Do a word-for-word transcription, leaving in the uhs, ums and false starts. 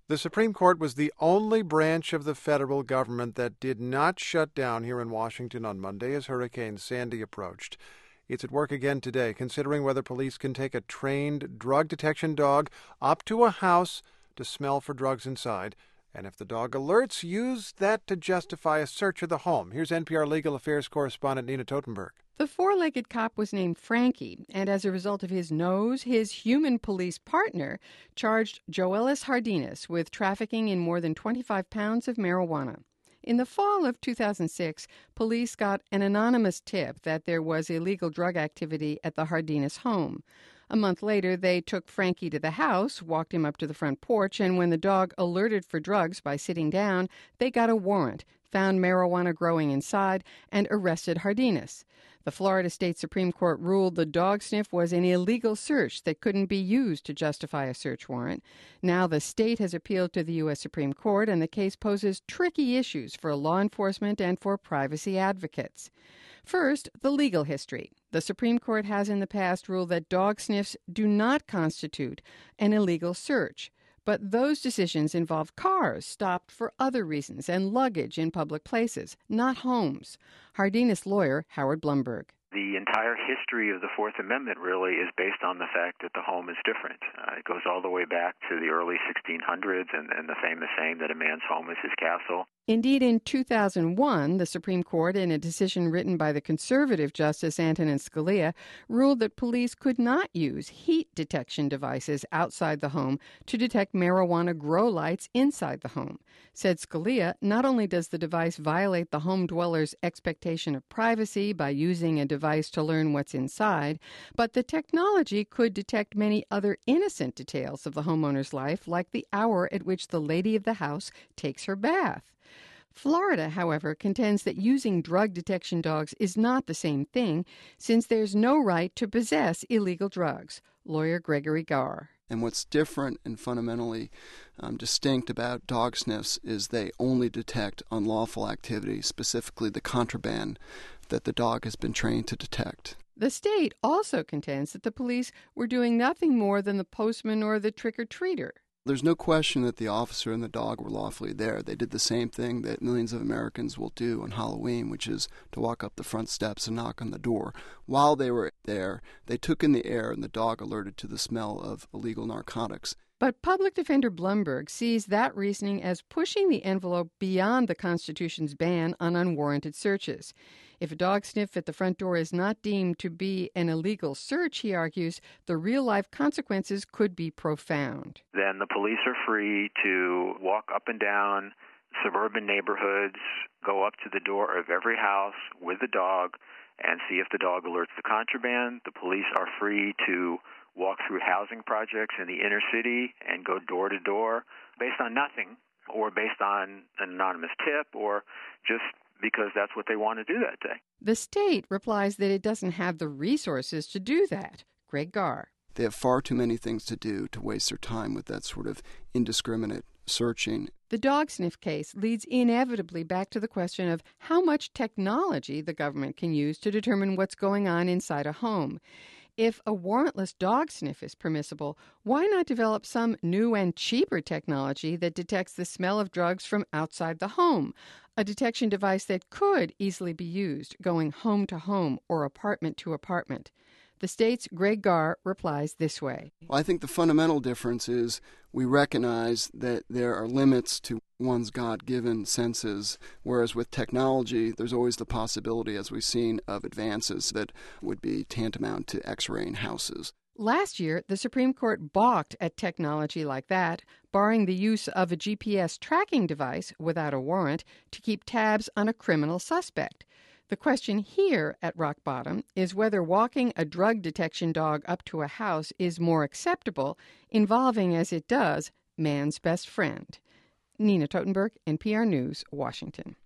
The Supreme Court was the only branch of the federal government that did not shut down here in Washington on Monday as Hurricane Sandy approached. It's at work again today, considering whether police can take a trained drug detection dog up to a house to smell for drugs inside, and if the dog alerts, use that to justify a search of the home. Here's N P R legal affairs correspondent Nina Totenberg. The four-legged cop was named Frankie, and as a result of his nose, his human police partner charged Joelis Hardinas with trafficking in more than twenty-five pounds of marijuana. In the fall of two thousand six, police got an anonymous tip that there was illegal drug activity at the Hardinas home. A month later, they took Frankie to the house, walked him up to the front porch, and when the dog alerted for drugs by sitting down, they got a warrant, found marijuana growing inside, and arrested Hardinas. The Florida State Supreme Court ruled the dog sniff was an illegal search that couldn't be used to justify a search warrant. Now the state has appealed to the U S Supreme Court, and the case poses tricky issues for law enforcement and for privacy advocates. First, the legal history. The Supreme Court has in the past ruled that dog sniffs do not constitute an illegal search. But those decisions involve cars stopped for other reasons and luggage in public places, not homes. Hardinas lawyer Howard Blumberg. The entire history of the Fourth Amendment really is based on the fact that the home is different. Uh, it goes all the way back to the early sixteen hundreds and, and the famous saying that a man's home is his castle. Indeed, in two thousand one, the Supreme Court, in a decision written by the conservative Justice Antonin Scalia, ruled that police could not use heat detection devices outside the home to detect marijuana grow lights inside the home. Said Scalia, not only does the device violate the home dweller's expectation of privacy by using a device to learn what's inside, but the technology could detect many other innocent details of the homeowner's life, like the hour at which the lady of the house takes her bath. Florida, however, contends that using drug detection dogs is not the same thing, since there's no right to possess illegal drugs. Lawyer Gregory Garr. And what's different and fundamentally um, distinct about dog sniffs is they only detect unlawful activity, specifically the contraband that the dog has been trained to detect. The state also contends that the police were doing nothing more than the postman or the trick-or-treater. There's no question that the officer and the dog were lawfully there. They did the same thing that millions of Americans will do on Halloween, which is to walk up the front steps and knock on the door. While they were there, they took in the air and the dog alerted to the smell of illegal narcotics. But Public Defender Blumberg sees that reasoning as pushing the envelope beyond the Constitution's ban on unwarranted searches. If a dog sniff at the front door is not deemed to be an illegal search, he argues, the real-life consequences could be profound. Then the police are free to walk up and down suburban neighborhoods, go up to the door of every house with the dog, and see if the dog alerts the contraband. The police are free to walk through housing projects in the inner city and go door to door based on nothing, or based on an anonymous tip, or just because that's what they want to do that day. The state replies that it doesn't have the resources to do that. Greg Garr. They have far too many things to do to waste their time with that sort of indiscriminate searching. The dog sniff case leads inevitably back to the question of how much technology the government can use to determine what's going on inside a home. If a warrantless dog sniff is permissible, why not develop some new and cheaper technology that detects the smell of drugs from outside the home? A detection device that could easily be used going home to home or apartment to apartment. The state's Greg Garr replies this way. Well, I think the fundamental difference is we recognize that there are limits to one's God-given senses, whereas with technology, there's always the possibility, as we've seen, of advances that would be tantamount to X-raying houses. Last year, the Supreme Court balked at technology like that, barring the use of a G P S tracking device without a warrant to keep tabs on a criminal suspect. The question here at rock bottom is whether walking a drug detection dog up to a house is more acceptable, involving, as it does, man's best friend. Nina Totenberg, N P R News, Washington.